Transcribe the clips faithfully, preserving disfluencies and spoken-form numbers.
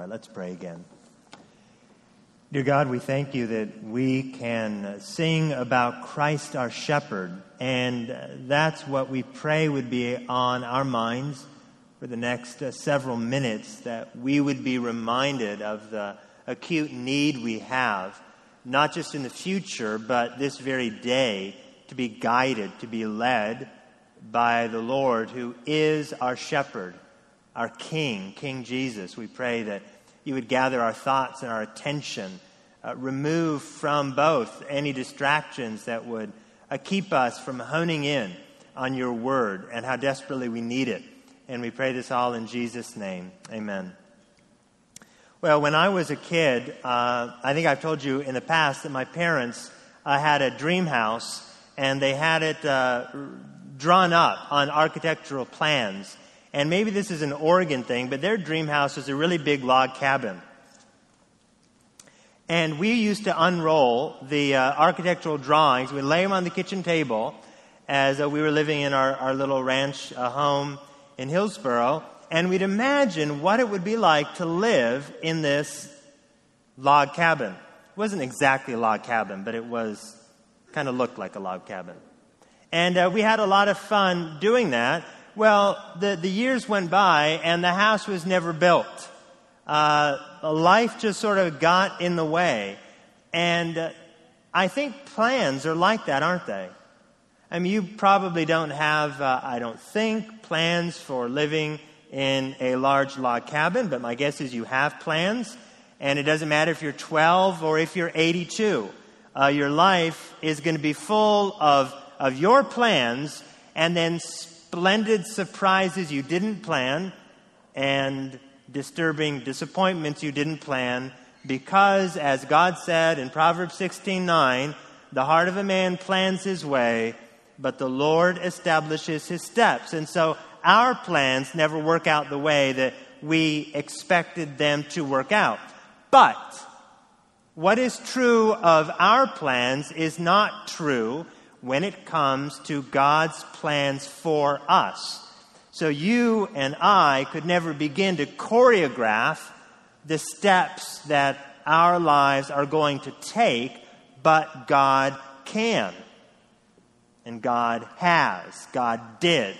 right, let's pray again. Dear God, we thank you that we can sing about Christ our shepherd, and that's what we pray would be on our minds for the next uh, several minutes, that we would be reminded of the acute need we have, not just in the future, but this very day, to be guided, to be led by the Lord who is our shepherd, our King, King Jesus. We pray that you would gather our thoughts and our attention, uh, remove from both any distractions that would uh, keep us from honing in on your word and how desperately we need it. And we pray this all in Jesus' name. Amen. Well, when I was a kid, uh, I think I've told you in the past that my parents uh, had a dream house, and they had it uh, drawn up on architectural plans. And maybe this is an Oregon thing, but their dream house was a really big log cabin. And we used to unroll the uh, architectural drawings. We'd lay them on the kitchen table as uh, we were living in our, our little ranch uh, home in Hillsboro. And we'd imagine what it would be like to live in this log cabin. It wasn't exactly a log cabin, but it was kind of looked like a log cabin. And uh, we had a lot of fun doing that. Well, the, the years went by, and the house was never built. Uh, life just sort of got in the way. And uh, I think plans are like that, aren't they? I mean, you probably don't have, uh, I don't think, plans for living in a large log cabin, but my guess is you have plans. And it doesn't matter if you're twelve or if you're eighty-two. Uh, your life is going to be full of, of your plans, and then splendid surprises you didn't plan, and disturbing disappointments you didn't plan, because, as God said in Proverbs sixteen nine, the heart of a man plans his way, but the Lord establishes his steps. And so our plans never work out the way that we expected them to work out. But what is true of our plans is not true when it comes to God's plans for us. So you and I could never begin to choreograph the steps that our lives are going to take, but God can. And God has. God did.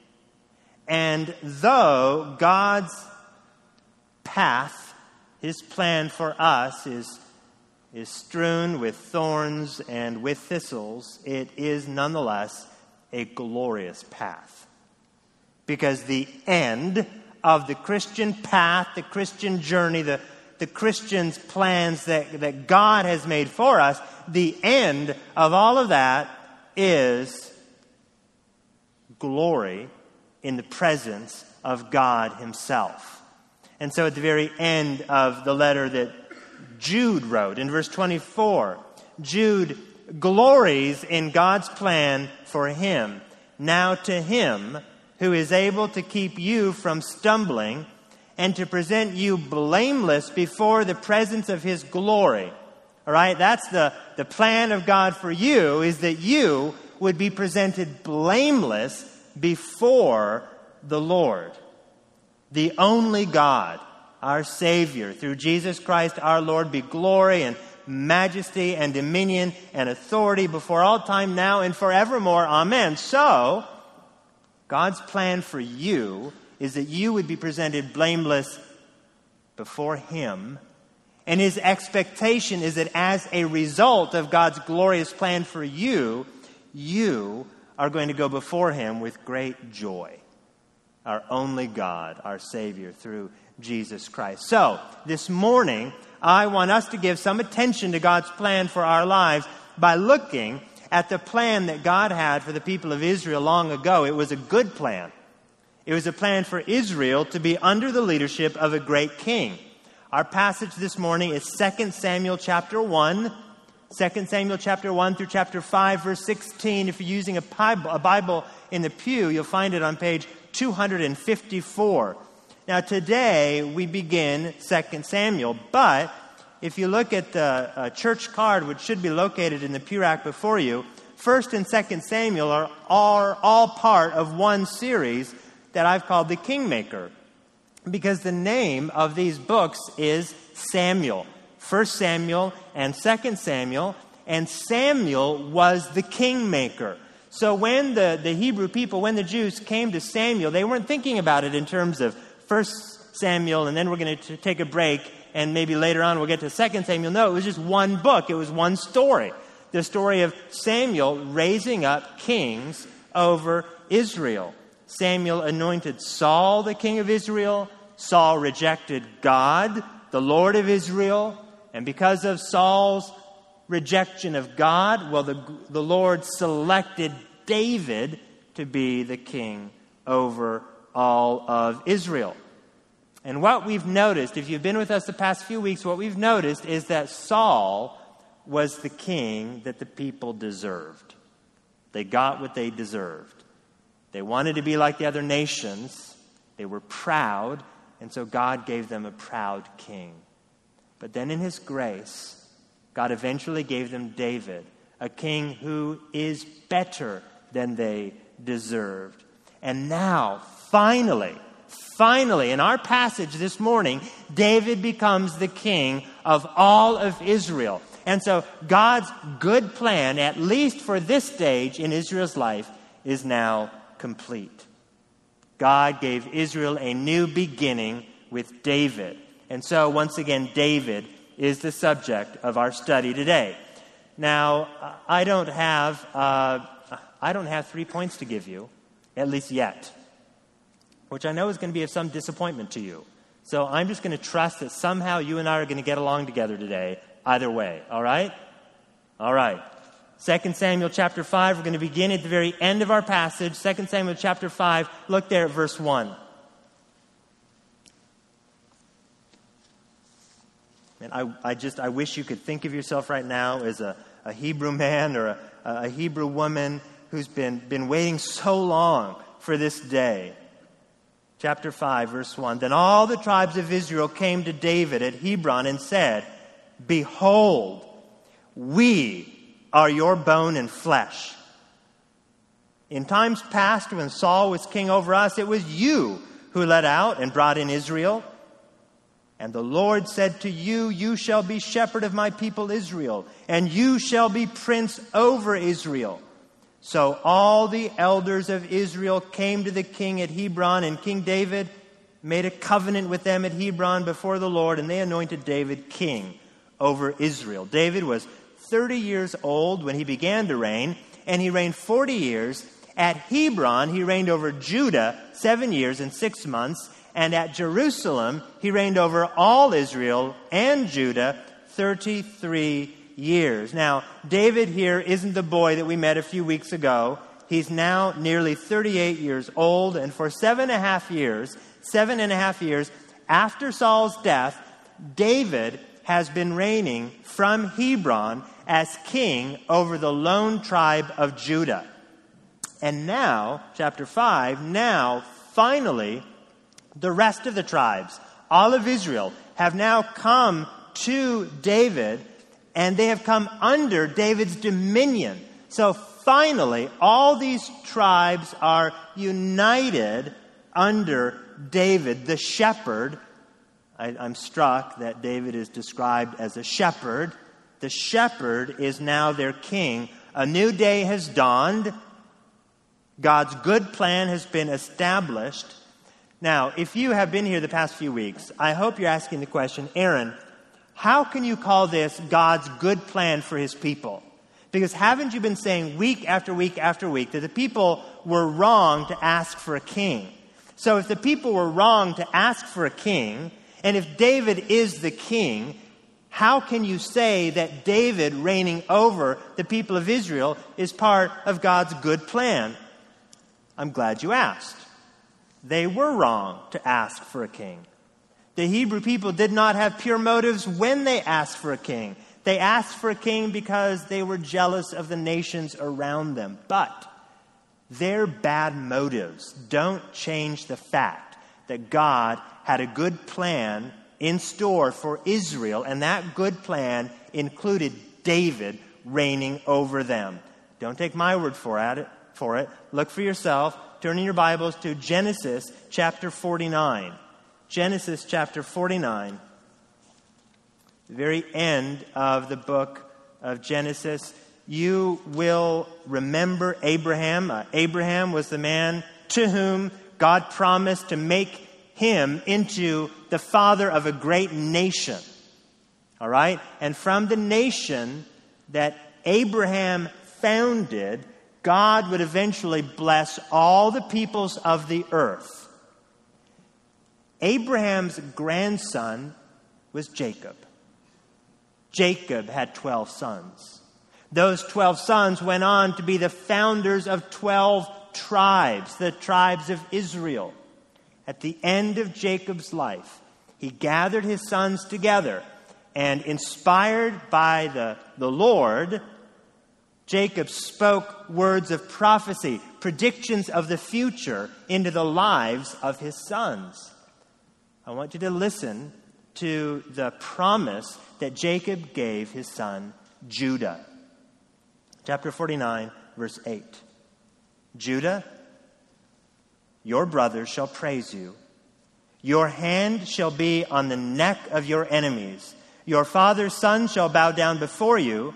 And though God's path, his plan for us is is strewn with thorns and with thistles, it is nonetheless a glorious path. Because the end of the Christian path, the Christian journey, the, the Christian's plans that, that God has made for us, the end of all of that is glory in the presence of God himself. And so at the very end of the letter that Jude wrote, in verse twenty-four, Jude glories in God's plan for him. Now to him who is able to keep you from stumbling and to present you blameless before the presence of his glory. All right, that's the, the plan of God for you, is that you would be presented blameless before the Lord. The only God, our Savior, through Jesus Christ our Lord, be glory and majesty and dominion and authority before all time, now and forevermore. Amen. So, God's plan for you is that you would be presented blameless before him. And his expectation is that as a result of God's glorious plan for you, you are going to go before him with great joy. Our only God, our Savior, through Jesus Christ. So, this morning, I want us to give some attention to God's plan for our lives by looking at the plan that God had for the people of Israel long ago. It was a good plan. It was a plan for Israel to be under the leadership of a great king. Our passage this morning is Second Samuel chapter one. Second Samuel chapter one through chapter five, verse sixteen. If you're using a Bible in the pew, you'll find it on page two hundred fifty-four. Now today we begin Second Samuel, but if you look at the uh, church card, which should be located in the pew rack before you, First and Second Samuel are, are all part of one series that I've called The Kingmaker. because the name of these books is Samuel. First Samuel and Second Samuel. And Samuel was the kingmaker. So when the, the Hebrew people, when the Jews came to Samuel, they weren't thinking about it in terms of First Samuel, and then we're going to take a break, and maybe later on we'll get to Second Samuel. No, it was just one book. It was one story. The story of Samuel raising up kings over Israel. Samuel anointed Saul the king of Israel. Saul rejected God, the Lord of Israel. And because of Saul's rejection of God, well, the, the Lord selected David to be the king over all of Israel. And what we've noticed, if you've been with us the past few weeks, what we've noticed is that Saul was the king that the people deserved. They got what they deserved. They wanted to be like the other nations. They were proud, and so God gave them a proud king. But then in his grace, God eventually gave them David, a king who is better than they deserved. And now, finally, finally, in our passage this morning, David becomes the king of all of Israel. And so God's good plan, at least for this stage in Israel's life, is now complete. God gave Israel a new beginning with David. And so, once again, David is the subject of our study today. Now, I don't have uh, I don't have three points to give you, at least yet, which I know is going to be of some disappointment to you. So I'm just going to trust that somehow you and I are going to get along together today, either way. All right? All right. Second Samuel chapter five, we're going to begin at the very end of our passage. Second Samuel chapter five, look there at verse one. And I, I just, I wish you could think of yourself right now as a, a Hebrew man or a, a Hebrew woman who's been, been waiting so long for this day. Chapter five, verse one. Then all the tribes of Israel came to David at Hebron and said, "Behold, we are your bone and flesh. In times past, when Saul was king over us, it was you who led out and brought in Israel. And the Lord said to you, you shall be shepherd of my people Israel, and you shall be prince over Israel." So all the elders of Israel came to the king at Hebron, and King David made a covenant with them at Hebron before the Lord, and they anointed David king over Israel. David was thirty years old when he began to reign, and he reigned forty years. At Hebron, he reigned over Judah seven years and six months, and at Jerusalem, he reigned over all Israel and Judah thirty-three years. Now, David here isn't the boy that we met a few weeks ago. He's now nearly thirty-eight years old, and for seven and a half years, seven and a half years after Saul's death, David has been reigning from Hebron as king over the lone tribe of Judah. And now, chapter five, now, finally, the rest of the tribes, all of Israel, have now come to David, and they have come under David's dominion. So finally, all these tribes are united under David, the shepherd. I, I'm struck that David is described as a shepherd. The shepherd is now their king. A new day has dawned. God's good plan has been established. Now, if you have been here the past few weeks, I hope you're asking the question, Aaron, how can you call this God's good plan for his people? Because haven't you been saying week after week after week that the people were wrong to ask for a king? So if the people were wrong to ask for a king, and if David is the king, how can you say that David reigning over the people of Israel is part of God's good plan? I'm glad you asked. They were wrong to ask for a king. The Hebrew people did not have pure motives when they asked for a king. They asked for a king because they were jealous of the nations around them. But their bad motives don't change the fact that God had a good plan in store for Israel, and that good plan included David reigning over them. Don't take my word for it. For it. Look for yourself. Turn in your Bibles to Genesis chapter forty-nine. Genesis chapter forty-nine, the very end of the book of Genesis. You will remember Abraham. Uh, Abraham was the man to whom God promised to make him into the father of a great nation. All right? And from the nation that Abraham founded, God would eventually bless all the peoples of the earth. Abraham's grandson was Jacob. Jacob had twelve sons. Those twelve sons went on to be the founders of twelve tribes, the tribes of Israel. At the end of Jacob's life, he gathered his sons together, and inspired by the, the Lord, Jacob spoke words of prophecy, predictions of the future into the lives of his sons. I want you to listen to the promise that Jacob gave his son Judah. Chapter forty-nine, verse eight. Judah, your brothers shall praise you. Your hand shall be on the neck of your enemies. Your father's son shall bow down before you.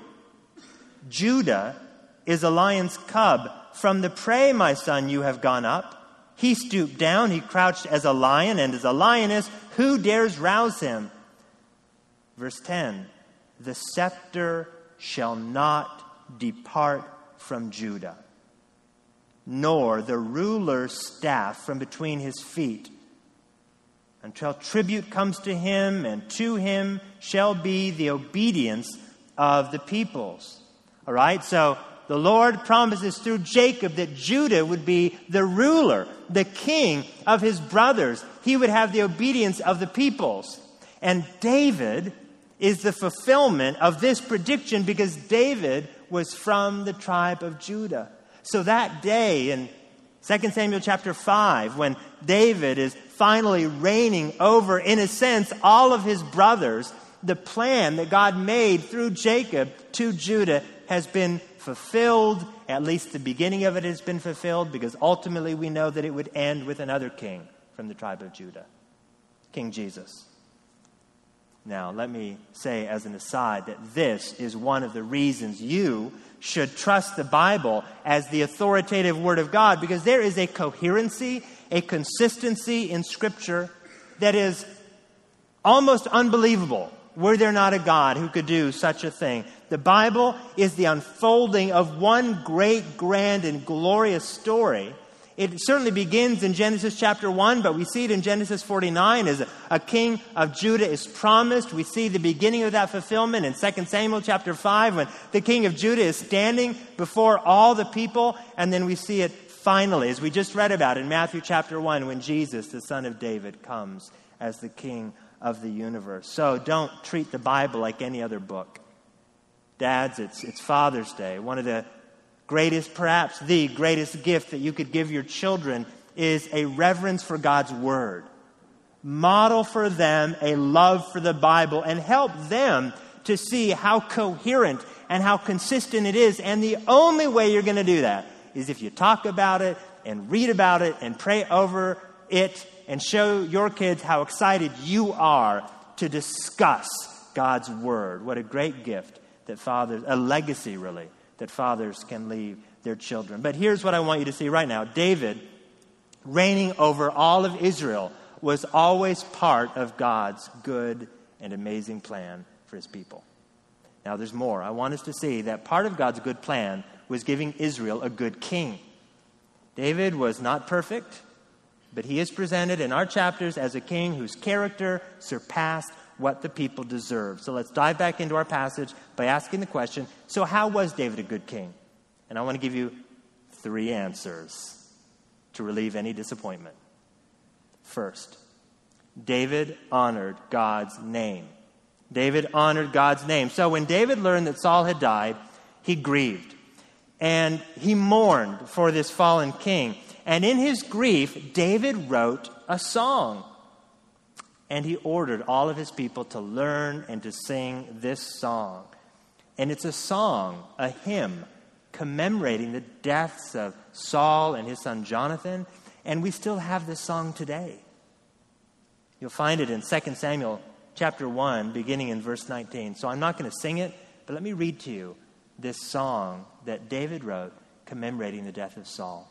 Judah is a lion's cub. From the prey, my son, you have gone up. He stooped down, he crouched as a lion, and as a lioness, who dares rouse him? Verse ten, the scepter shall not depart from Judah, nor the ruler's staff from between his feet, until tribute comes to him, and to him shall be the obedience of the peoples. All right, so the Lord promises through Jacob that Judah would be the ruler, the king of his brothers. He would have the obedience of the peoples. And David is the fulfillment of this prediction, because David was from the tribe of Judah. So that day in Second Samuel chapter five, when David is finally reigning over, in a sense, all of his brothers, the plan that God made through Jacob to Judah has been fulfilled. At least the beginning of it has been fulfilled, because ultimately we know that it would end with another king from the tribe of Judah, King Jesus. Now, let me say as an aside that this is one of the reasons you should trust the Bible as the authoritative Word of God, because there is a coherency, a consistency in Scripture that is almost unbelievable were there not a God who could do such a thing. The Bible is the unfolding of one great, grand, and glorious story. It certainly begins in Genesis chapter one, but we see it in Genesis forty-nine as a, a king of Judah is promised. We see the beginning of that fulfillment in Second Samuel chapter five, when the king of Judah is standing before all the people. And then we see it finally, as we just read about in Matthew chapter one, when Jesus, the son of David, comes as the king of the universe. So don't treat the Bible like any other book. Dads, it's, it's Father's Day. One of the greatest, perhaps the greatest gift that you could give your children is a reverence for God's Word. Model for them a love for the Bible and help them to see how coherent and how consistent it is. And the only way you're going to do that is if you talk about it and read about it and pray over it and show your kids how excited you are to discuss God's Word. What a great gift that fathers, a legacy really, that fathers can leave their children. But here's what I want you to see right now. David, reigning over all of Israel, was always part of God's good and amazing plan for his people. Now there's more. I want us to see that part of God's good plan was giving Israel a good king. David was not perfect, but he is presented in our chapters as a king whose character surpassed what the people deserved. So let's dive back into our passage by asking the question, so how was David a good king? And I want to give you three answers to relieve any disappointment. First, David honored God's name. David honored God's name. So when David learned that Saul had died, he grieved. And he mourned for this fallen king. And in his grief, David wrote a song. And he ordered all of his people to learn and to sing this song. And it's a song, a hymn, commemorating the deaths of Saul and his son Jonathan. And we still have this song today. You'll find it in Second Samuel chapter one, beginning in verse nineteen. So I'm not going to sing it, but let me read to you this song that David wrote commemorating the death of Saul.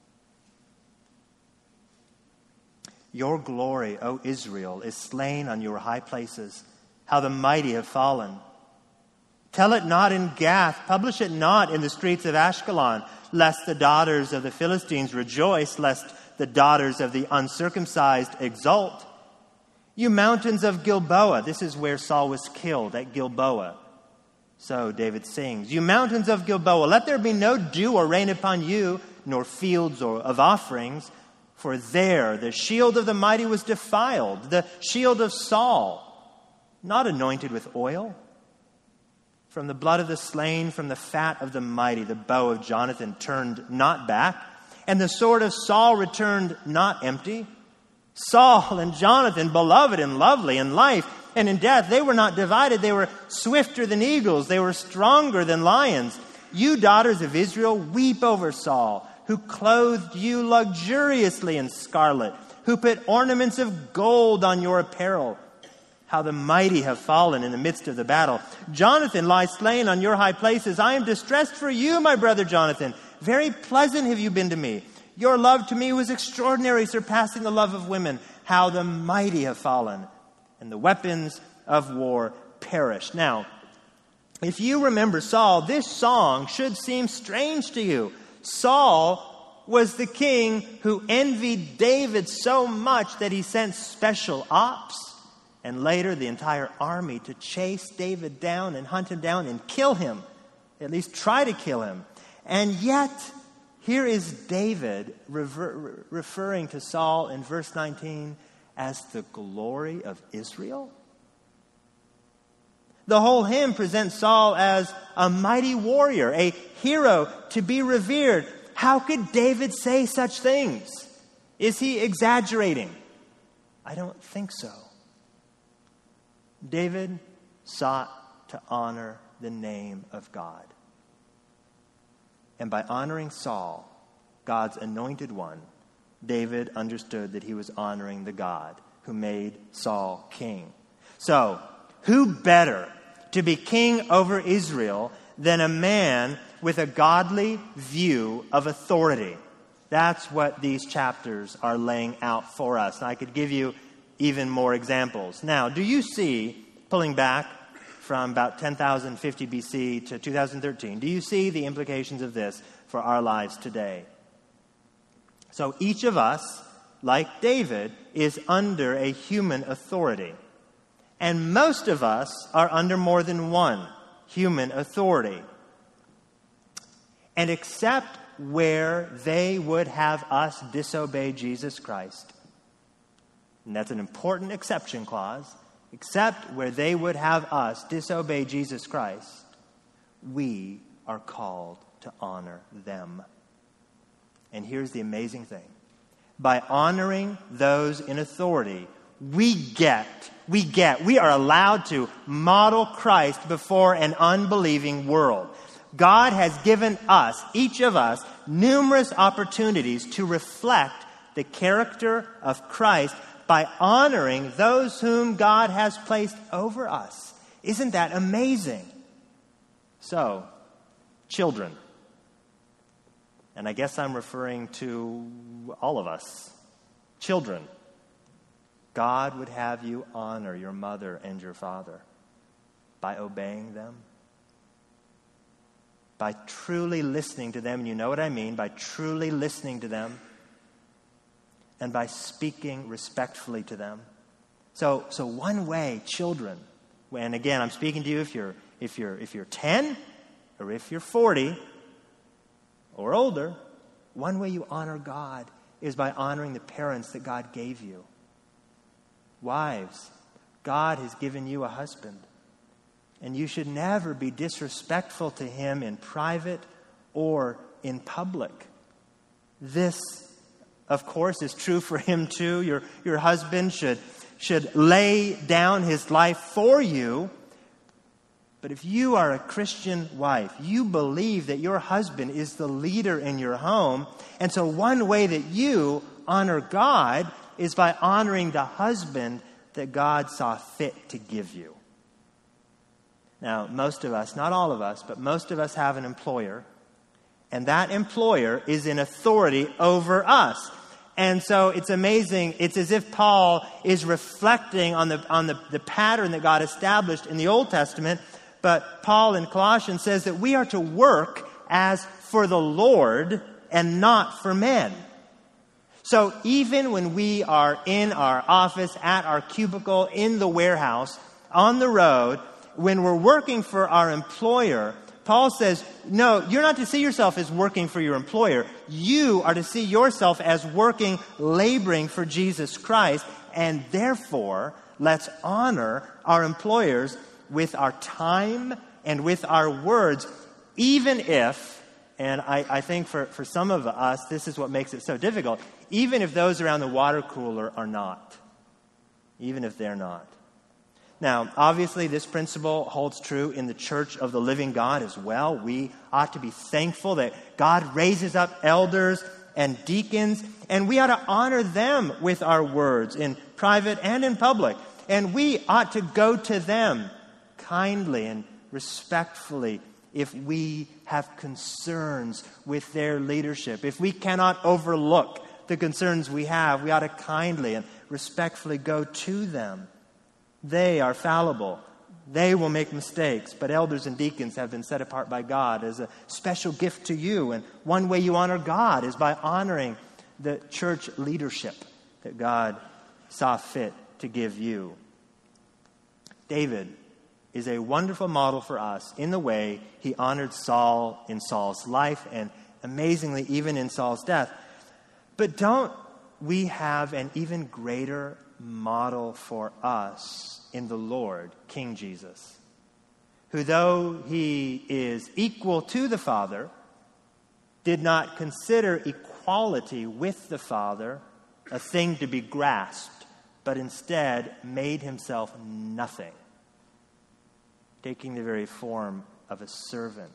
Your glory, O Israel, is slain on your high places. How the mighty have fallen. Tell it not in Gath, publish it not in the streets of Ashkelon, lest the daughters of the Philistines rejoice, lest the daughters of the uncircumcised exult. You mountains of Gilboa, this is where Saul was killed, at Gilboa. So David sings, you mountains of Gilboa, let there be no dew or rain upon you, nor fields or of offerings, for there the shield of the mighty was defiled, the shield of Saul, not anointed with oil. From the blood of the slain, from the fat of the mighty, the bow of Jonathan turned not back, and the sword of Saul returned not empty. Saul and Jonathan, beloved and lovely in life and in death, they were not divided. They were swifter than eagles. They were stronger than lions. You daughters of Israel, weep over Saul, who clothed you luxuriously in scarlet, who put ornaments of gold on your apparel. How the mighty have fallen in the midst of the battle. Jonathan lies slain on your high places. I am distressed for you, my brother Jonathan. Very pleasant have you been to me. Your love to me was extraordinary, surpassing the love of women. How the mighty have fallen, and the weapons of war perished. Now, if you remember Saul, this song should seem strange to you. Saul was the king who envied David so much that he sent special ops and later the entire army to chase David down and hunt him down and kill him, at least try to kill him. And yet, here is David rever- referring to Saul in verse nineteen as the glory of Israel. The whole hymn presents Saul as a mighty warrior, a hero to be revered. How could David say such things? Is he exaggerating? I don't think so. David sought to honor the name of God. And by honoring Saul, God's anointed one, David understood that he was honoring the God who made Saul king. So, who better to be king over Israel than a man with a godly view of authority? That's what these chapters are laying out for us. And I could give you even more examples. Now, do you see, pulling back from about ten thousand fifty B C to two thousand thirteen, do you see the implications of this for our lives today? So each of us, like David, is under a human authority. And most of us are under more than one human authority. And except where they would have us disobey Jesus Christ, and that's an important exception clause, except where they would have us disobey Jesus Christ, we are called to honor them. And here's the amazing thing. By honoring those in authority, we get, we get, we are allowed to model Christ before an unbelieving world. God has given us, each of us, numerous opportunities to reflect the character of Christ by honoring those whom God has placed over us. Isn't that amazing? So, children. And I guess I'm referring to all of us. Children. God would have you honor your mother and your father by obeying them, by truly listening to them. And you know what I mean, by truly listening to them, and by speaking respectfully to them. So, so one way, children, and again, I'm speaking to you if you're if you're if you're ten or if you're forty or older, one way you honor God is by honoring the parents that God gave you. Wives, God has given you a husband, and you should never be disrespectful to him in private or in public. This, of course, is true for him too. Your, your husband should, should lay down his life for you. But if you are a Christian wife, you believe that your husband is the leader in your home. And so one way that you honor God is by honoring the husband that God saw fit to give you. Now, most of us, not all of us, but most of us have an employer, and that employer is in authority over us. And so it's amazing. It's as if Paul is reflecting on the on the, the pattern that God established in the Old Testament. But Paul in Colossians says that we are to work as for the Lord and not for men. So even when we are in our office, at our cubicle, in the warehouse, on the road, when we're working for our employer, Paul says, no, you're not to see yourself as working for your employer. You are to see yourself as working, laboring for Jesus Christ. And therefore, let's honor our employers with our time and with our words, even if, and I, I think for, for some of us, this is what makes it so difficult, even if those around the water cooler are not. Even if they're not. Now, obviously, this principle holds true in the church of the living God as well. We ought to be thankful that God raises up elders and deacons, and we ought to honor them with our words in private and in public. And we ought to go to them kindly and respectfully if we have concerns with their leadership. If we cannot overlook the concerns we have, we ought to kindly and respectfully go to them. They are fallible. They will make mistakes, but elders and deacons have been set apart by God as a special gift to you. And one way you honor God is by honoring the church leadership that God saw fit to give you. David is a wonderful model for us in the way he honored Saul in Saul's life and amazingly even in Saul's death. But don't we have an even greater model for us in the Lord, King Jesus, who though he is equal to the Father, did not consider equality with the Father a thing to be grasped, but instead made himself nothing, taking the very form of a servant.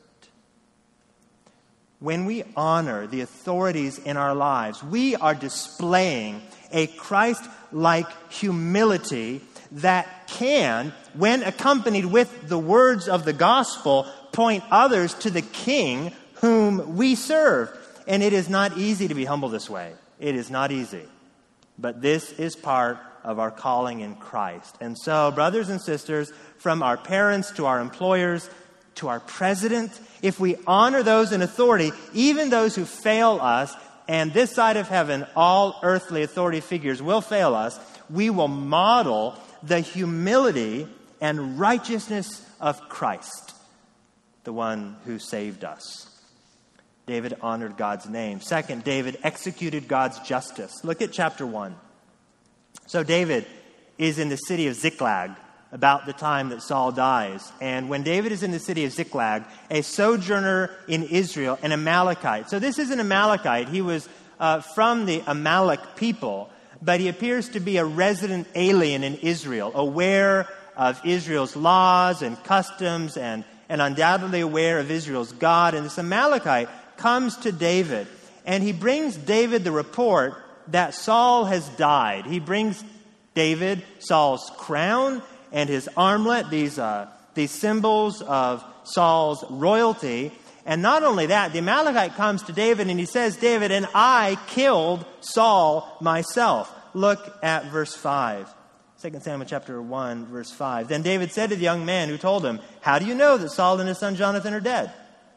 When we honor the authorities in our lives, we are displaying a Christ-like humility that can, when accompanied with the words of the gospel, point others to the King whom we serve. And it is not easy to be humble this way. It is not easy. But this is part of our calling in Christ. And so, brothers and sisters, from our parents to our employers, to our president, if we honor those in authority, even those who fail us, and this side of heaven, all earthly authority figures will fail us, we will model the humility and righteousness of Christ, the one who saved us. David honored God's name. Second, David executed God's justice. Look at chapter one. So David is in the city of Ziklag about the time that Saul dies. And when David is in the city of Ziklag, a sojourner in Israel, an Amalekite. So this is an Amalekite. He was uh, from the Amalek people, but he appears to be a resident alien in Israel, aware of Israel's laws and customs and, and undoubtedly aware of Israel's God. And this Amalekite comes to David, and he brings David the report that Saul has died. He brings David Saul's crown and his armlet, these uh, these symbols of Saul's royalty. And not only that, the Amalekite comes to David and he says, David, and I killed Saul myself. Look at verse five. Second Samuel chapter one, verse five. Then David said to the young man who told him, how do you know that Saul and his son Jonathan are dead?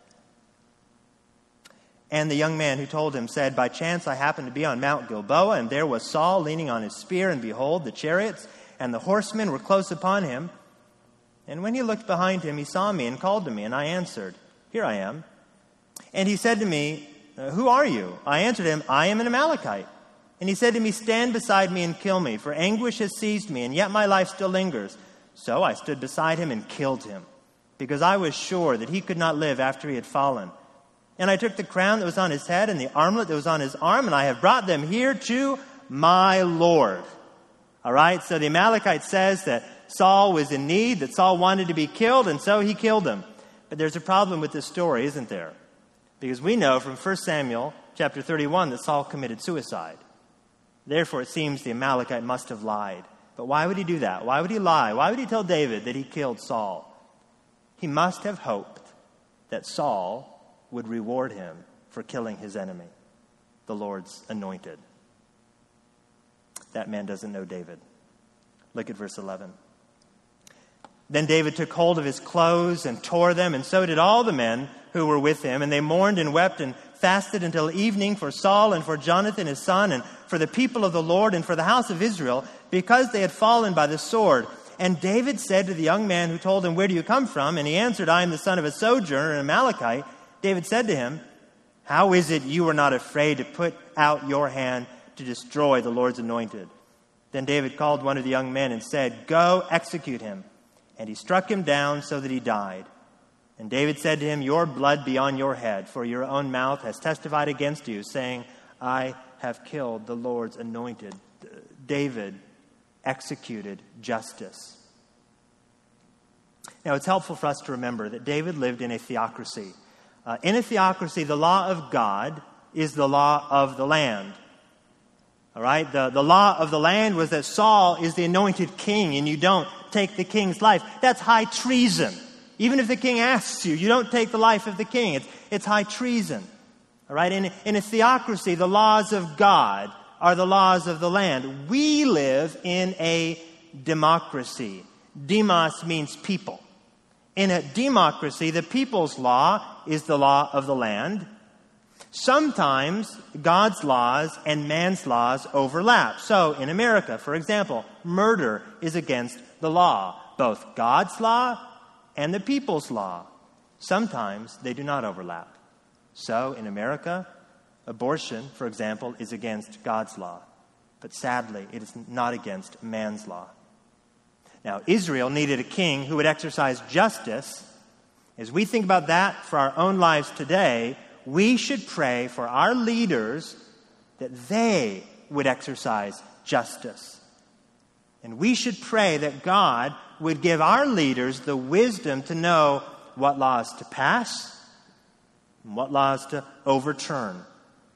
And the young man who told him said, by chance I happened to be on Mount Gilboa, and there was Saul leaning on his spear, and behold, the chariots and the horsemen were close upon him. And when he looked behind him, he saw me and called to me, and I answered, here I am. And he said to me, who are you? I answered him, I am an Amalekite. And he said to me, stand beside me and kill me, for anguish has seized me, and yet my life still lingers. So I stood beside him and killed him, because I was sure that he could not live after he had fallen. And I took the crown that was on his head and the armlet that was on his arm, and I have brought them here to my Lord. All right, so the Amalekite says that Saul was in need, that Saul wanted to be killed, and so he killed him. But there's a problem with this story, isn't there? Because we know from First Samuel chapter thirty-one that Saul committed suicide. Therefore, it seems the Amalekite must have lied. But why would he do that? Why would he lie? Why would he tell David that he killed Saul? He must have hoped that Saul would reward him for killing his enemy, the Lord's anointed. That man doesn't know David. Look at verse eleven. Then David took hold of his clothes and tore them, and so did all the men who were with him. And they mourned and wept and fasted until evening for Saul and for Jonathan his son and for the people of the Lord and for the house of Israel, because they had fallen by the sword. And David said to the young man who told him, "Where do you come from?" And he answered, "I am the son of a sojourner, an Amalekite." David said to him, "How is it you were not afraid to put out your hand to destroy the Lord's anointed?" Then David called one of the young men and said, "Go execute him." And he struck him down so that he died. And David said to him, "Your blood be on your head, for your own mouth has testified against you, saying, I have killed the Lord's anointed." David executed justice. Now, it's helpful for us to remember that David lived in a theocracy. Uh, in a theocracy, the law of God is the law of the land. All right? The, the law of the land was that Saul is the anointed king, and you don't take the king's life. That's high treason. Even if the king asks you, you don't take the life of the king. It's, it's high treason. All right? In, in a theocracy, the laws of God are the laws of the land. We live in a democracy. Demos means people. In a democracy, the people's law is the law of the land. Sometimes God's laws and man's laws overlap. So in America, for example, murder is against the law, both God's law and the people's law. Sometimes they do not overlap. So in America, abortion, for example, is against God's law. But sadly, it is not against man's law. Now, Israel needed a king who would exercise justice. As we think about that for our own lives today, we should pray for our leaders that they would exercise justice. And we should pray that God would give our leaders the wisdom to know what laws to pass and what laws to overturn.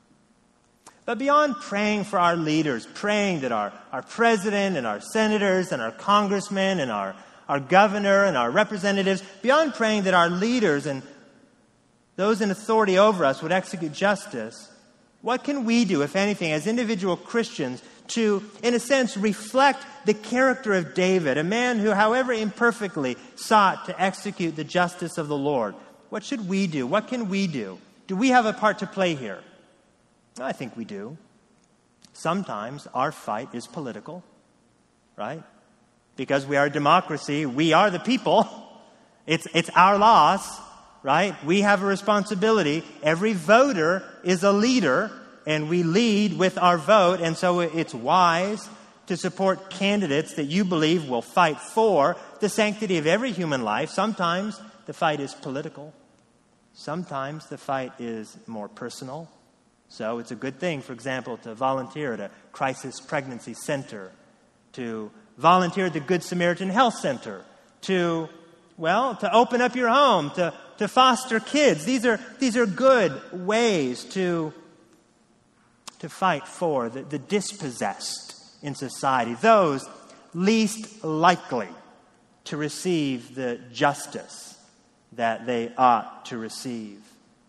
But beyond praying for our leaders, praying that our, our president and our senators and our congressmen and our, our governor and our representatives, beyond praying that our leaders and those in authority over us would execute justice, what can we do, if anything, as individual Christians to, in a sense, reflect the character of David, a man who, however imperfectly, sought to execute the justice of the Lord? What should we do? What can we do? Do we have a part to play here? I think we do. Sometimes our fight is political, right? Because we are a democracy, we are the people. It's, it's our laws, right? We have a responsibility. Every voter is a leader, and we lead with our vote, and so it's wise to support candidates that you believe will fight for the sanctity of every human life. Sometimes the fight is political. Sometimes the fight is more personal. So it's a good thing, for example, to volunteer at a crisis pregnancy center, to volunteer at the Good Samaritan Health Center, to, well, to open up your home, to, to foster kids. These are, these are good ways to, to fight for the, the dispossessed in society, those least likely to receive the justice that they ought to receive.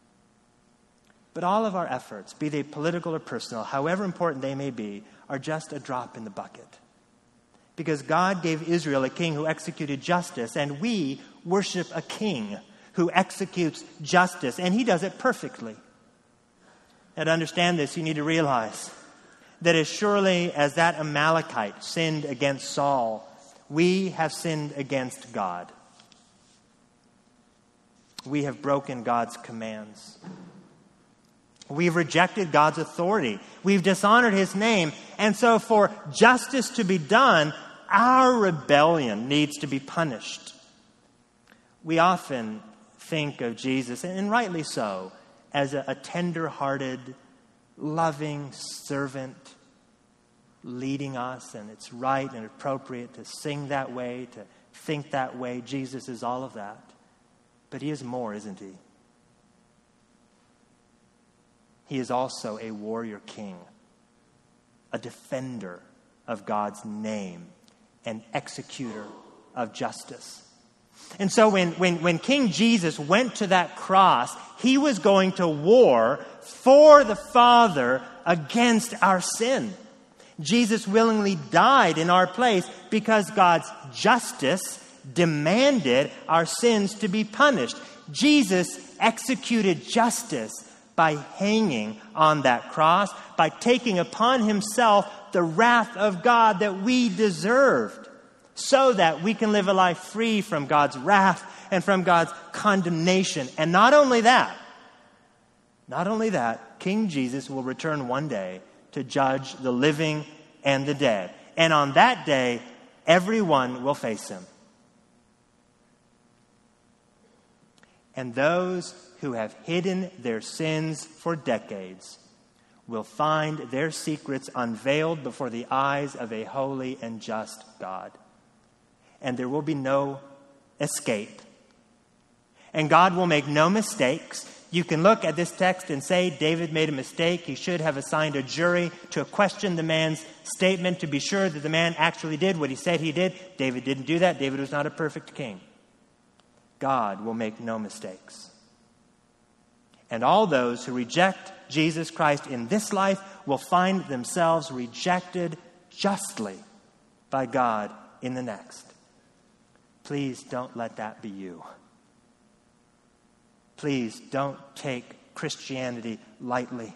But all of our efforts, be they political or personal, however important they may be, are just a drop in the bucket. Because God gave Israel a king who executed justice, and we worship a king who executes justice, and he does it perfectly. Now, to understand this, you need to realize that as surely as that Amalekite sinned against Saul, we have sinned against God. We have broken God's commands. We've rejected God's authority. We've dishonored his name. And so for justice to be done, our rebellion needs to be punished. We often think of Jesus, and rightly so, as a, a tender-hearted, loving servant leading us. And it's right and appropriate to sing that way, to think that way. Jesus is all of that. But he is more, isn't he? He is also a warrior king. a defender of God's name, an executor of justice. And so when, when, when King Jesus went to that cross, he was going to war for the Father against our sin. Jesus willingly died in our place because God's justice demanded our sins to be punished. Jesus executed justice by hanging on that cross, by taking upon himself the wrath of God that we deserved, so that we can live a life free from God's wrath and from God's condemnation. And not only that, not only that, King Jesus will return one day to judge the living and the dead. And on that day, everyone will face him. And those who have hidden their sins for decades will find their secrets unveiled before the eyes of a holy and just God. And there will be no escape. And God will make no mistakes. You can look at this text and say, David made a mistake. He should have assigned a jury to question the man's statement to be sure that the man actually did what he said he did. David didn't do that. David was not a perfect king. God will make no mistakes. And all those who reject Jesus Christ in this life will find themselves rejected justly by God in the next. Please don't let that be you. Please don't take Christianity lightly.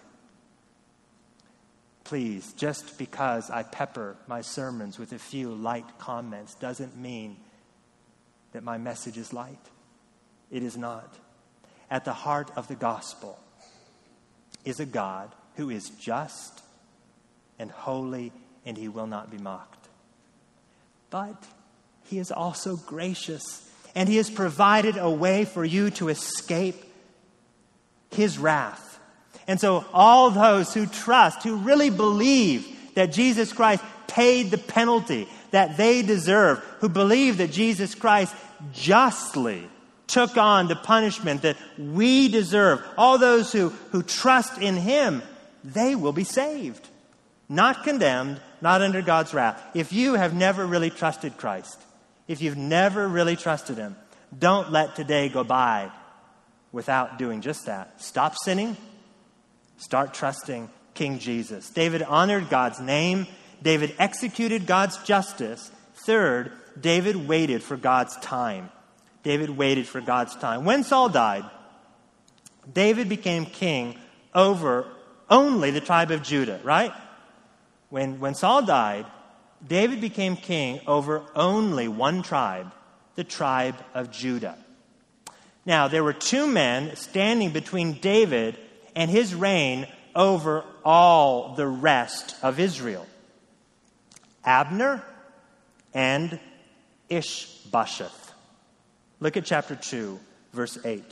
Please, just because I pepper my sermons with a few light comments doesn't mean that my message is light. It is not. At the heart of the gospel is a God who is just and holy, and he will not be mocked. But he is also gracious, and he has provided a way for you to escape his wrath. And so all those who trust, who really believe that Jesus Christ paid the penalty that they deserve, who believe that Jesus Christ justly took on the punishment that we deserve, all those who, who trust in him, they will be saved. Not condemned, not under God's wrath. If you have never really trusted Christ, if you've never really trusted him, don't let today go by without doing just that. Stop sinning. Start trusting King Jesus. David honored God's name. David executed God's justice. Third, David waited for God's time. David waited for God's time. When Saul died, David became king over only the tribe of Judah, right? When, when Saul died, David became king over only one tribe, the tribe of Judah. Now, there were two men standing between David and his reign over all the rest of Israel. Abner and Ishbosheth. Look at chapter two, verse eight.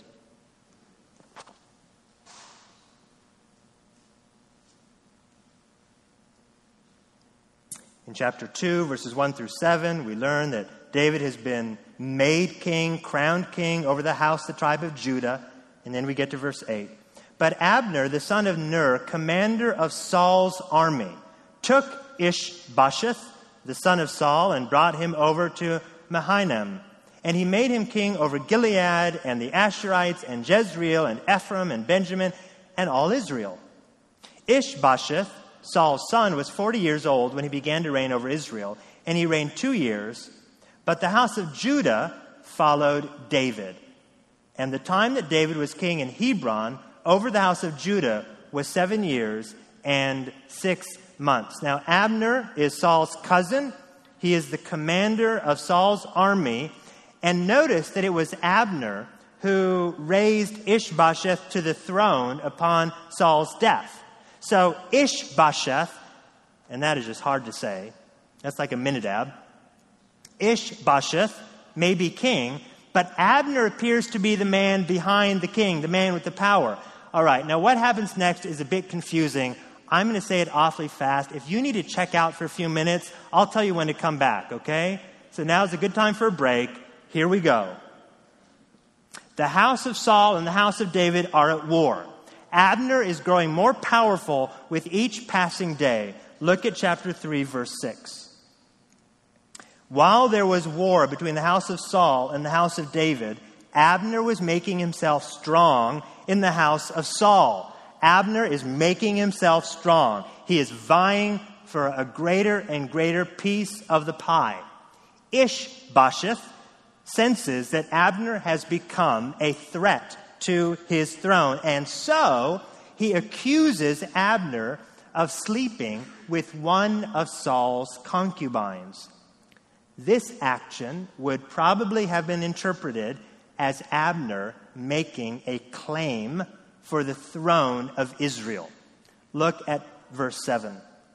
In chapter two, verses one through seven, we learn that David has been made king, crowned king over the house, the tribe of Judah. And then we get to verse eight. But Abner, the son of Ner, commander of Saul's army, took Ishbosheth, the son of Saul, and brought him over to Mahanaim. And he made him king over Gilead and the Asherites and Jezreel and Ephraim and Benjamin and all Israel. Ishbosheth, Saul's son, was forty years old when he began to reign over Israel, and he reigned two years. But the house of Judah followed David. And the time that David was king in Hebron over the house of Judah was seven years and six months. Now, Abner is Saul's cousin. He is the commander of Saul's army. And notice that it was Abner who raised Ishbosheth to the throne upon Saul's death. So Ishbosheth, and that is just hard to say. That's like a Minadab. Ishbosheth may be king, but Abner appears to be the man behind the king, the man with the power. All right, now what happens next is a bit confusing. I'm going to say it awfully fast. If you need to check out for a few minutes, I'll tell you when to come back, okay? So now's a good time for a break. Here we go. The house of Saul and the house of David are at war. Abner is growing more powerful with each passing day. Look at chapter three, verse six. While there was war between the house of Saul and the house of David, Abner was making himself strong in the house of Saul. Abner is making himself strong. He is vying for a greater and greater piece of the pie. Ishbosheth senses that Abner has become a threat to his throne, and so he accuses Abner of sleeping with one of Saul's concubines. This action would probably have been interpreted as Abner making a claim for the throne of Israel. Look at verse seven.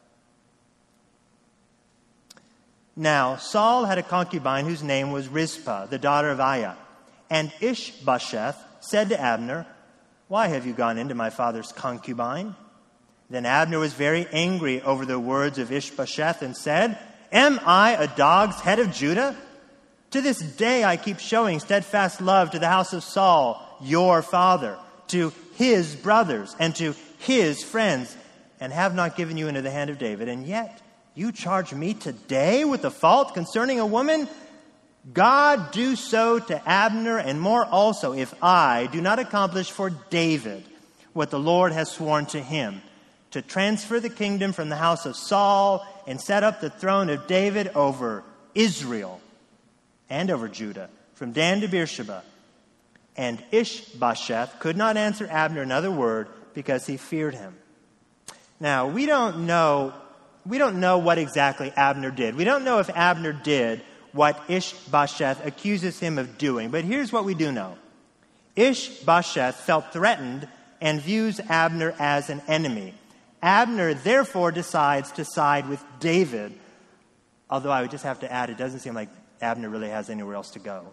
Now, Saul had a concubine whose name was Rizpah, the daughter of Aiah. And Ishbosheth said to Abner, "Why have you gone into my father's concubine?" Then Abner was very angry over the words of Ishbosheth and said, "Am I a dog's head of Judah? To this day I keep showing steadfast love to the house of Saul, your father, to his brothers, and to his friends, and have not given you into the hand of David. And yet you charge me today with a fault concerning a woman? God do so to Abner, and more also, if I do not accomplish for David what the Lord has sworn to him, to transfer the kingdom from the house of Saul and set up the throne of David over Israel and over Judah, from Dan to Beersheba." And Ishbosheth could not answer Abner another word because he feared him. Now, we don't know, we don't know what exactly Abner did. We don't know if Abner did what Ishbosheth accuses him of doing, but here's what we do know. Ishbosheth felt threatened and views Abner as an enemy. Abner, therefore, decides to side with David, although I would just have to add, it doesn't seem like Abner really has anywhere else to go.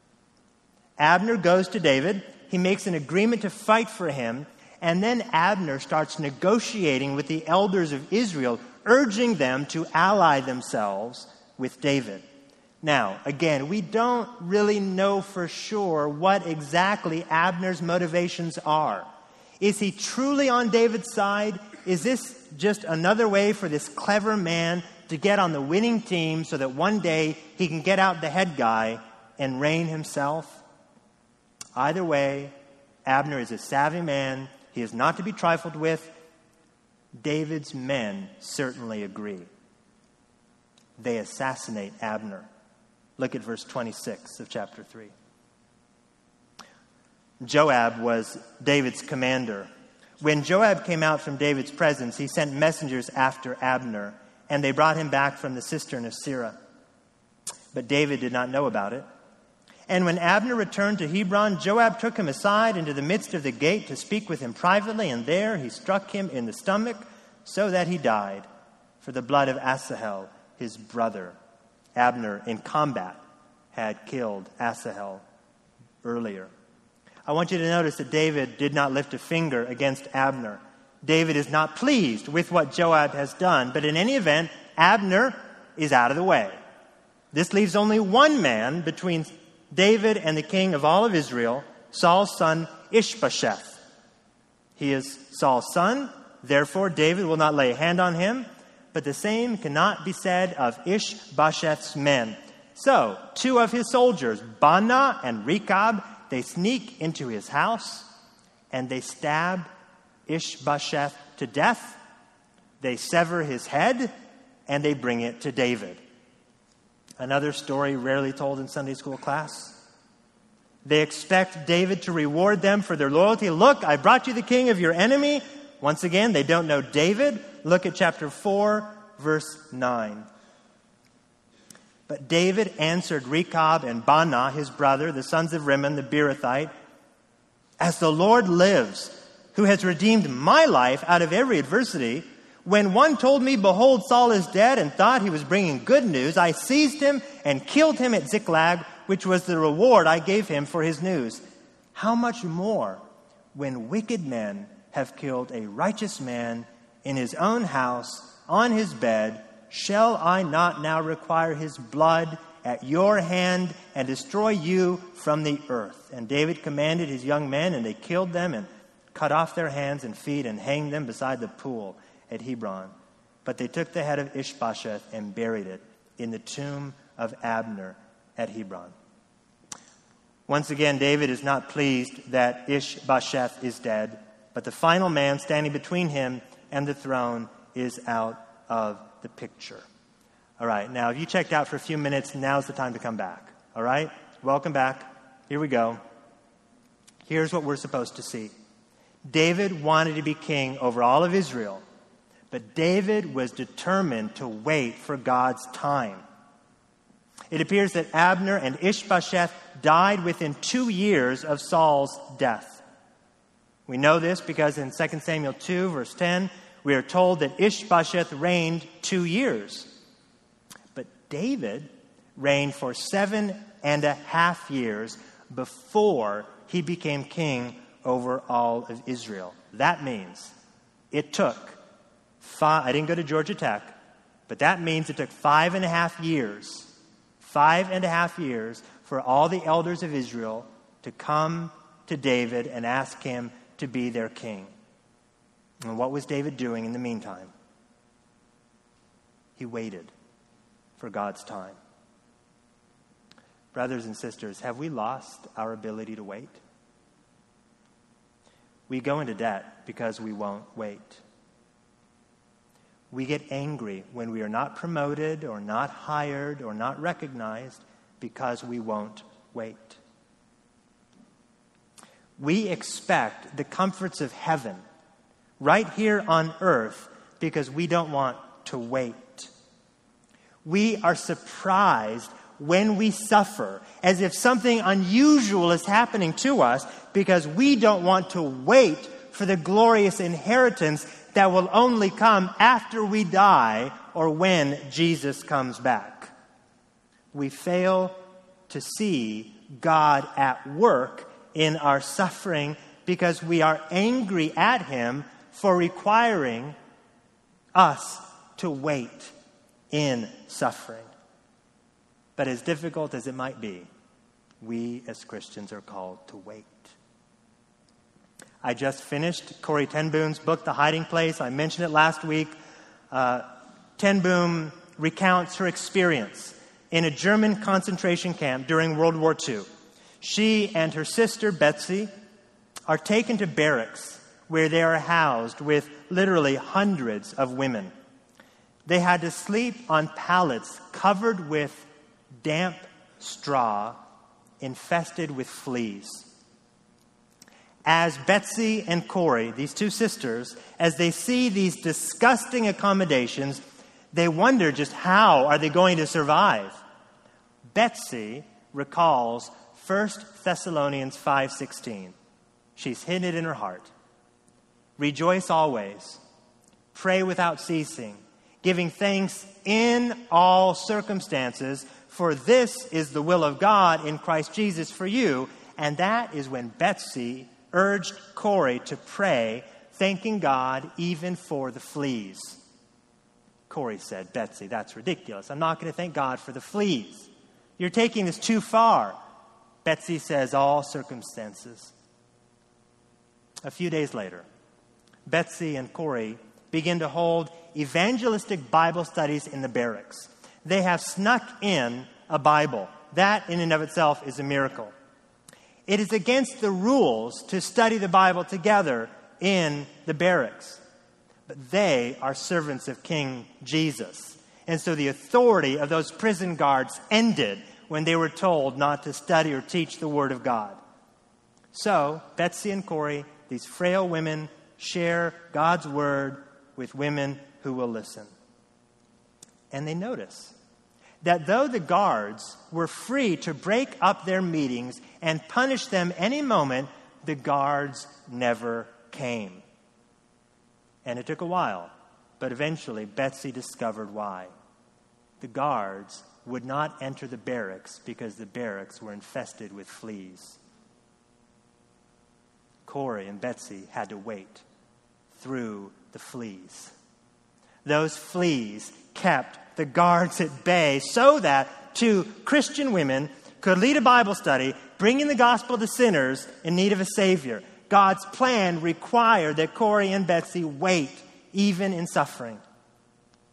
Abner goes to David. He makes an agreement to fight for him, and then Abner starts negotiating with the elders of Israel, urging them to ally themselves with David. Now, again, we don't really know for sure what exactly Abner's motivations are. Is he truly on David's side? Is this just another way for this clever man to get on the winning team so that one day he can get out the head guy and reign himself? Either way, Abner is a savvy man. He is not to be trifled with. David's men certainly agree. They assassinate Abner. Look at verse twenty-six of chapter three. Joab was David's commander. When Joab came out from David's presence, he sent messengers after Abner, and they brought him back from the cistern of Sirah. But David did not know about it. And when Abner returned to Hebron, Joab took him aside into the midst of the gate to speak with him privately, and there he struck him in the stomach so that he died for the blood of Asahel, his brother. Abner, in combat, had killed Asahel earlier. I want you to notice that David did not lift a finger against Abner. David is not pleased with what Joab has done, but in any event, Abner is out of the way. This leaves only one man between David and the king of all of Israel, Saul's son Ishbosheth. He is Saul's son, therefore David will not lay a hand on him, but the same cannot be said of Ishbosheth's men. So, two of his soldiers, Baanah and Rechab, they sneak into his house and they stab Ishbosheth to death. They sever his head and they bring it to David. Another story rarely told in Sunday school class. They expect David to reward them for their loyalty. Look, I brought you the king of your enemy. Once again, they don't know David. Look at chapter four, verse nine. But David answered Rechab and Baanah, his brother, the sons of Rimmon, the Beerothite, "As the Lord lives, who has redeemed my life out of every adversity, when one told me, 'Behold, Saul is dead,' and thought he was bringing good news, I seized him and killed him at Ziklag, which was the reward I gave him for his news. How much more when wicked men have killed a righteous man in his own house, on his bed, shall I not now require his blood at your hand and destroy you from the earth?" And David commanded his young men, and they killed them and cut off their hands and feet and hanged them beside the pool at Hebron. But they took the head of Ishbosheth and buried it in the tomb of Abner at Hebron. Once again, David is not pleased that Ishbosheth is dead, but the final man standing between him and the throne is out of the picture. All right, now if you checked out for a few minutes, now's the time to come back. All right, welcome back. Here we go. Here's what we're supposed to see. David wanted to be king over all of Israel, but David was determined to wait for God's time. It appears that Abner and Ishbosheth died within two years of Saul's death. We know this because in Second Samuel two, verse ten, we are told that Ishbosheth reigned two years. But David reigned for seven and a half years before he became king over all of Israel. That means it took five, I didn't go to Georgia Tech, but that means it took five and a half years Five and a half years for all the elders of Israel to come to David and ask him to be their king. And what was David doing in the meantime? He waited for God's time. Brothers and sisters, have we lost our ability to wait? We go into debt because we won't wait. We get angry when we are not promoted or not hired or not recognized because we won't wait. We expect the comforts of heaven right here on earth because we don't want to wait. We are surprised when we suffer as if something unusual is happening to us because we don't want to wait for the glorious inheritance that will only come after we die or when Jesus comes back. We fail to see God at work in our suffering because we are angry at him for requiring us to wait in suffering. But as difficult as it might be, we as Christians are called to wait. I just finished Corrie ten Boom's book, The Hiding Place. I mentioned it last week. Uh, ten Boom recounts her experience in a German concentration camp during World War Two. She and her sister, Betsy, are taken to barracks where they are housed with literally hundreds of women. They had to sleep on pallets covered with damp straw infested with fleas. As Betsy and Corrie, these two sisters, as they see these disgusting accommodations, they wonder just how are they going to survive. Betsy recalls First Thessalonians five sixteen. She's hidden it in her heart. Rejoice always. Pray without ceasing. Giving thanks in all circumstances, for this is the will of God in Christ Jesus for you. And that is when Betsy urged Corrie to pray, thanking God even for the fleas. Corrie said, Betsy, that's ridiculous. I'm not going to thank God for the fleas. You're taking this too far. Betsy says, all circumstances. A few days later, Betsy and Corrie begin to hold evangelistic Bible studies in the barracks. They have snuck in a Bible. That in and of itself is a miracle. It is against the rules to study the Bible together in the barracks. But they are servants of King Jesus. And so the authority of those prison guards ended when they were told not to study or teach the Word of God. So Betsy and Corrie, these frail women, share God's Word with women who will listen. And they notice that though the guards were free to break up their meetings and punish them any moment, the guards never came. And it took a while, but eventually Betsy discovered why. The guards would not enter the barracks because the barracks were infested with fleas. Corrie and Betsy had to wait through the fleas. Those fleas kept the guards at bay so that two Christian women could lead a Bible study, bringing the gospel to sinners in need of a Savior. God's plan required that Corrie and Betsy wait, even in suffering.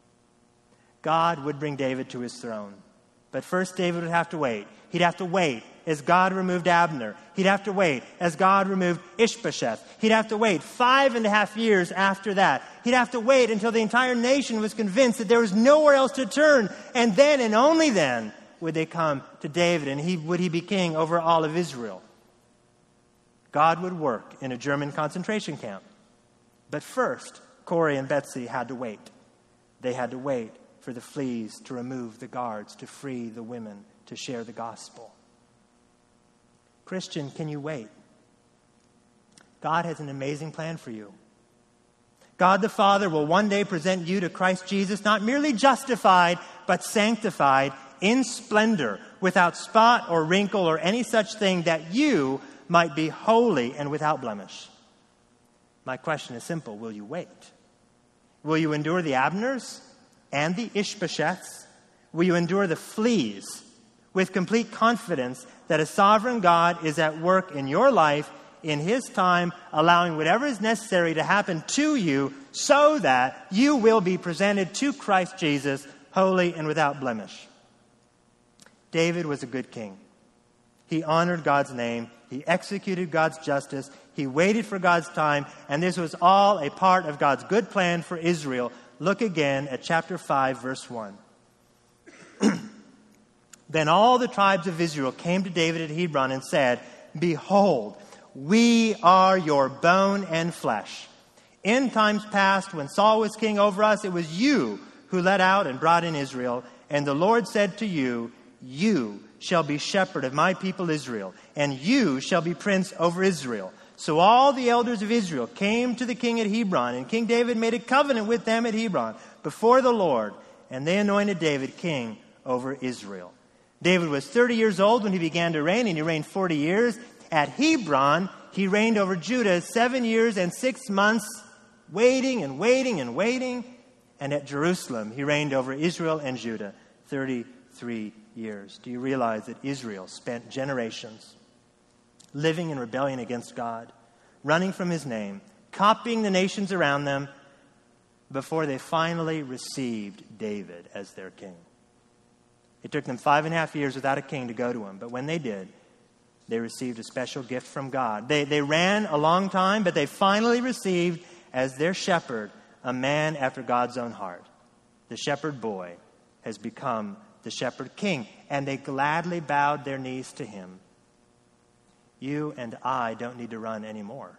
God would bring David to his throne. But first David would have to wait. He'd have to wait as God removed Abner. He'd have to wait as God removed Ishbosheth. He'd have to wait five and a half years after that. He'd have to wait until the entire nation was convinced that there was nowhere else to turn. And then and only then would they come to David, and he would he be king over all of Israel. God would work in a German concentration camp. But first, Corey and Betsy had to wait. They had to wait for the fleas to remove the guards, to free the women, to share the gospel. Christian, can you wait? God has an amazing plan for you. God the Father will one day present you to Christ Jesus, not merely justified, but sanctified in splendor, without spot or wrinkle or any such thing, that you might be holy and without blemish. My question is simple. Will you wait? Will you endure the Abners and the Ishbosheths? Will you endure the fleas with complete confidence that a sovereign God is at work in your life in his time, allowing whatever is necessary to happen to you so that you will be presented to Christ Jesus holy and without blemish? David was a good king. He honored God's name. He executed God's justice. He waited for God's time. And this was all a part of God's good plan for Israel. Look again at chapter five, verse one. Then all the tribes of Israel came to David at Hebron and said, "Behold, we are your bone and flesh. In times past, when Saul was king over us, it was you who led out and brought in Israel. And the Lord said to you, you shall be shepherd of my people Israel, and you shall be prince over Israel." So all the elders of Israel came to the king at Hebron, and King David made a covenant with them at Hebron before the Lord, and they anointed David king over Israel. David was thirty years old when he began to reign, and he reigned forty years. At Hebron, he reigned over Judah seven years and six months, waiting and waiting and waiting. And at Jerusalem, he reigned over Israel and Judah thirty-three years. Do you realize that Israel spent generations living in rebellion against God, running from his name, copying the nations around them, before they finally received David as their king? It took them five and a half years without a king to go to him, but when they did, they received a special gift from God. They, they ran a long time, but they finally received as their shepherd a man after God's own heart. The shepherd boy has become the shepherd king, and they gladly bowed their knees to him. You and I don't need to run anymore.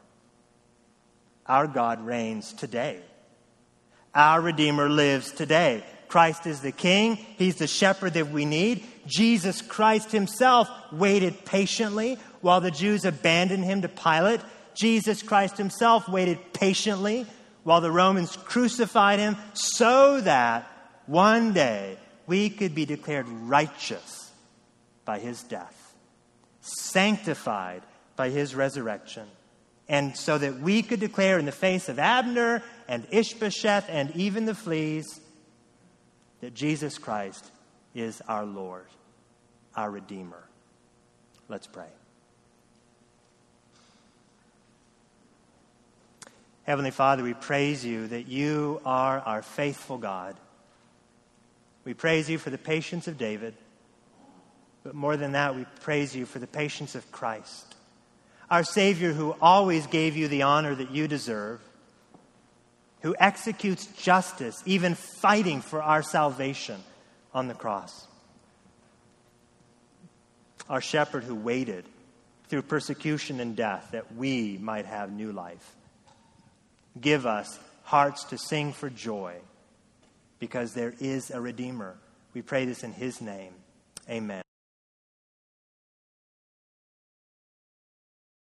Our God reigns today. Our Redeemer lives today. Christ is the King. He's the shepherd that we need. Jesus Christ himself waited patiently while the Jews abandoned him to Pilate. Jesus Christ himself waited patiently while the Romans crucified him, so that one day we could be declared righteous by his death, sanctified by his resurrection, and so that we could declare in the face of Abner and Ishbosheth and even the fleas that Jesus Christ is our Lord, our Redeemer. Let's pray. Heavenly Father, we praise you that you are our faithful God. We praise you for the patience of David, but more than that, we praise you for the patience of Christ, our Savior, who always gave you the honor that you deserve, who executes justice, even fighting for our salvation on the cross. Our shepherd who waited through persecution and death that we might have new life. Give us hearts to sing for joy, because there is a Redeemer. We pray this in his name. Amen.